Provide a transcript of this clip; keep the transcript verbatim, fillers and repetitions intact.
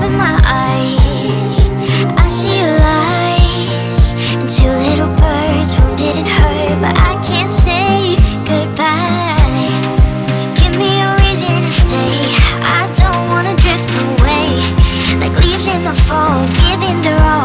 open my eyes, I see your lies, and two little birds wounded and hurt, but I can't say goodbye. Give me a reason to stay, I don't wanna drift away, like leaves in the fall, giving their all.